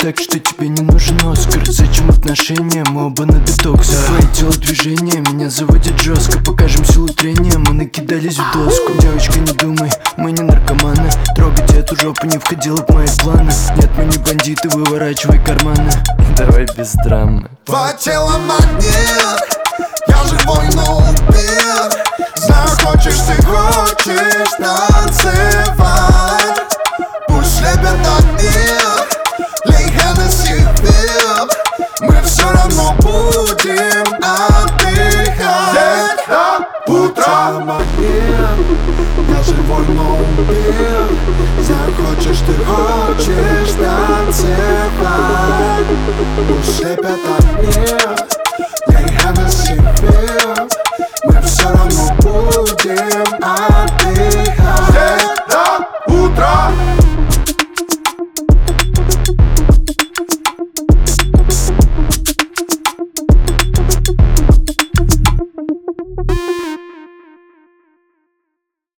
так, что тебе не нужен Оскар. Зачем отношения, мы оба на детоксе. Твои телодвижения меня заводят жестко. Покажем силу трения, мы накидались в доску. Девочка, не думай, мы не наркоманы. Трогать эту жопу не входило в мои планы. Нет, мы не бандиты, выворачивай карманы. Давай без драмы. Твое тело магнит, я живой, но убит. Знаю, хочешь танцевать. Пусть слепят огни, лей Хеннесси в вип. Мы все равно будем отдыхать. Утро магнит, я живой, но убит. Знаю, хочешь танцевать. Пусть слепят огни.